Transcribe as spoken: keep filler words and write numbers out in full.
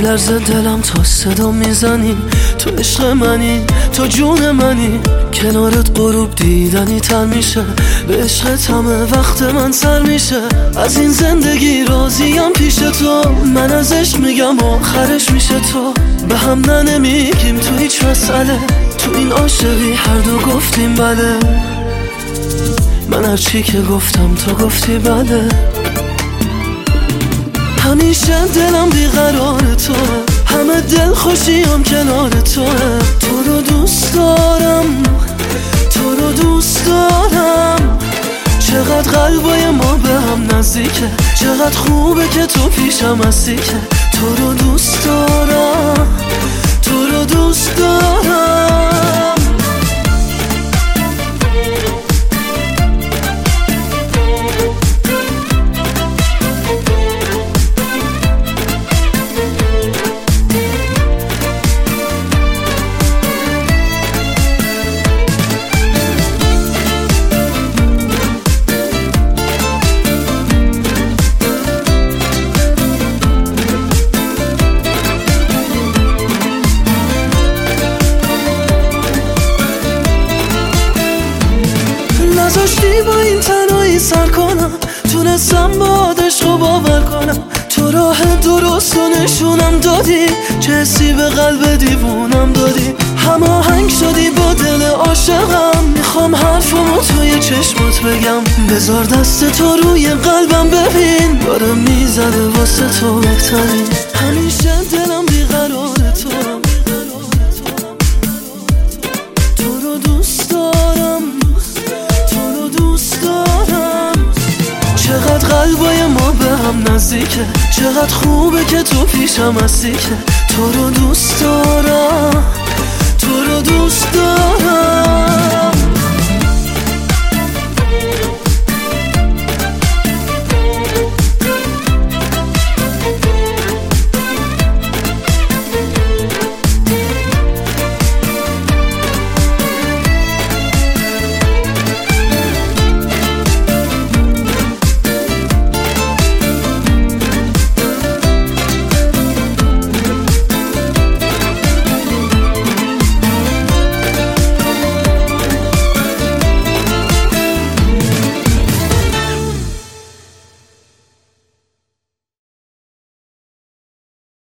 میلرزه دلم تا صدا میزنی، تو عشق منی، تو جون منی. کنارت غروب دیدنی تر میشه، به عشقت همه وقت من سر میشه. از این زندگی راضیم پیش تو، من از عشق میگم آخرش میشه تو. به هم ننمیگیم تو هیچ مسئله، تو این عاشقی هر دو گفتیم بله. من هر چی که گفتم تو گفتی بله. همیشه دلم بیقرار توه، همه دل خوشیم کنار توه. تو رو دوست دارم، تو رو دوست دارم. چقدر قلبای ما به هم نزدیکه، چقدر خوبه که تو پیشم هستی که. تو رو دوست دارم، تو رو دوست دارم. نذاشتی با این تنهایی سر کنم، تونستم با عشق و باور کنم. تو راه درست و نشونم دادی، چه حسی به قلب دیوونم دادی. هماهنگ شدی با دل عاشقم، میخوام حرفمو توی چشمات بگم. بذار دست تو روی قلبم ببین، داره میزنه واسه تو بهترین. همیشه دلم بیقرار تو، تو رو دوست دارم، چقدر قلبای ما به هم نزدیکه، چقدر خوبه که تو پیشم هستی که. تو رو دوست دارم، تو رو دوست دارم.